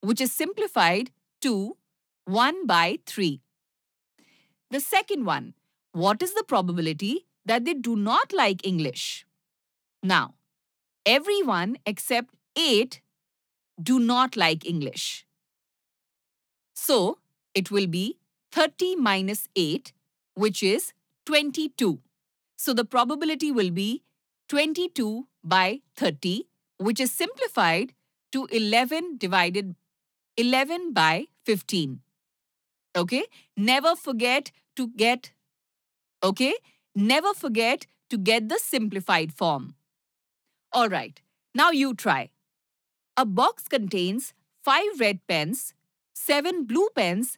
which is simplified to 1 by 3. The second one, what is the probability that they do not like English? Now, everyone except 8 do not like English. So, it will be 30 minus 8, which is 22. So, the probability will be 22 by 30, which is simplified to 11 by 15. Okay? Never forget to get the simplified form. All right. Now you try. A box contains 5 red pens, 7 blue pens